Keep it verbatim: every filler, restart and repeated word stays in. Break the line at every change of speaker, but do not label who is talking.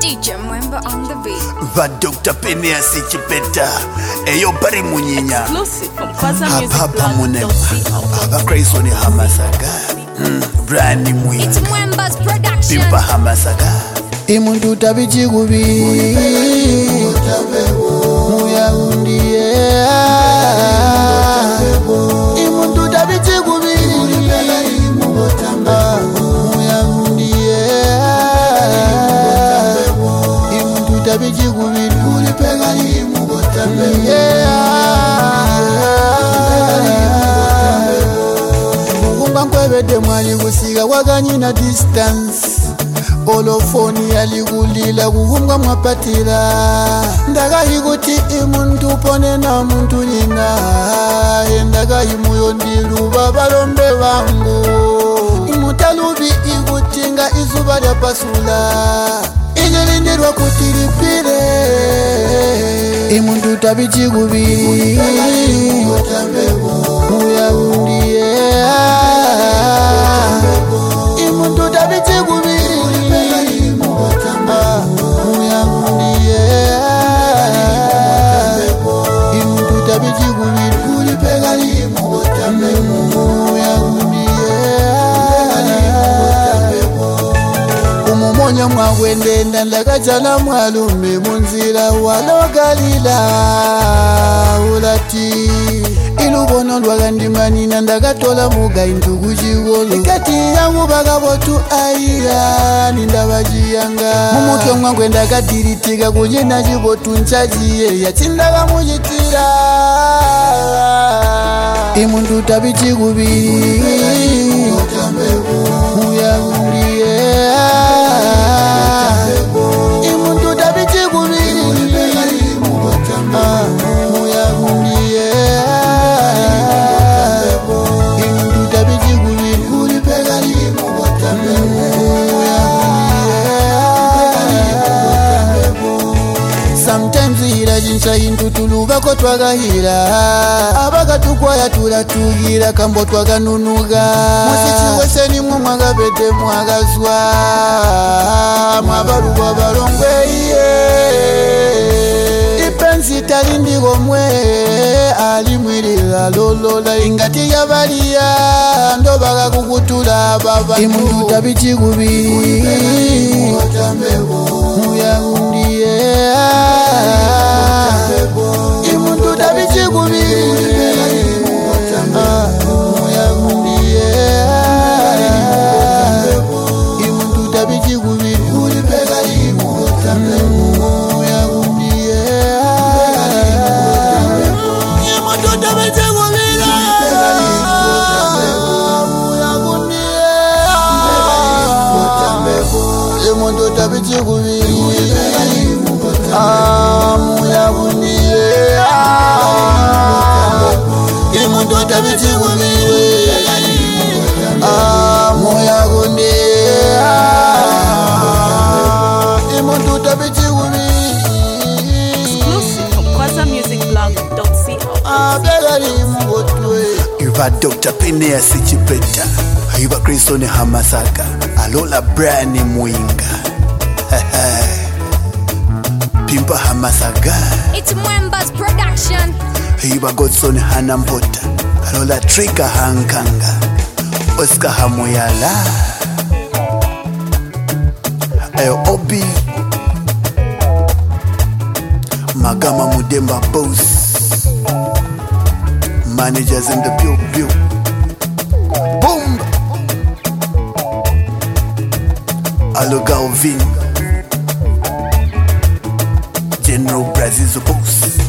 D J Mwemba on the beat.
Va Doctor Penia Sichipeta. Eyo pari munyinya.
Exclusive from Kwaza Music
Papa Munem.
Blog.
Aba Crazy Hamasaga. Brand Mwinga.
It's Mwemba's production.
Pimpa Hamasaga.
Imuntu tabichigubi Muya undiye Imuntu tabichigubi Muya undiye Imuntu tabichigubi Ulipega imu botambe Mugumba nkwebede mwali gusiga waganyina distance Olofoni yaligulila kuhumbwa mwapatila Ndaga higuti imuntu pone na muntu nyinga Ndaga himuyo ndilu babalombe wangu Imutalubi igutinga izuba lya pasula Ijilindirwa kutiripire Imuntu tabichigubi Muya undiye Imuntu tabichigubi Umumonya mwagwende ndandakachala mwalume munzira walogalila ulati Ilubono lwagandimani nandakatola muga intugu jigolo Ikati yangu bagabotu aira nindabajiyanga Mumuke mwangwe ndakadiritiga kunyina jibotu nchajiye Yachindaga mujitira Imuntu tabichigubi Muya undiye Imuntu tabichigubi Muya undiye Imuntu tabichigubi Ulipega limu botambe Sometimes hira jinsha hintu tulubako twagahira Abaga tukwaya tulatugira kambo twaganunuga Musichiwese ni mwe mwagabede mwagazwa Mwabaruwa balongwe iye Ipensi talindigo mwe Alimwirila lolola ingati ya balia Ndo baga kukutula baba Imuntu tabichigubi Muya undiye Imuntu tabichigubi Muya undiye Imuntu tabichigubi Ulipega imu Muya undiye Imuntu tabichigubi Muya undiye Imuntu tabichigubi Muya undiye Imuntu tabichigubi Muya undiye Imuntu tabichigubi
Exclusive from Kwaza Music Blog.
Abegari mbotwe
Va Doctor Penia Sichipeta. Iba Crazy Hamasaga. Alola Brand Mwinga. Pimpa Hamasaga.
It's Mwemba's production.
Iba Godson Hanampota. Alola Trika Hankanga. Oscar Hamoyala. Ayo Obi Magama Mudemba Boss. Managers in the pew pew. Boom. Alo Galvin. General Brazil Boss.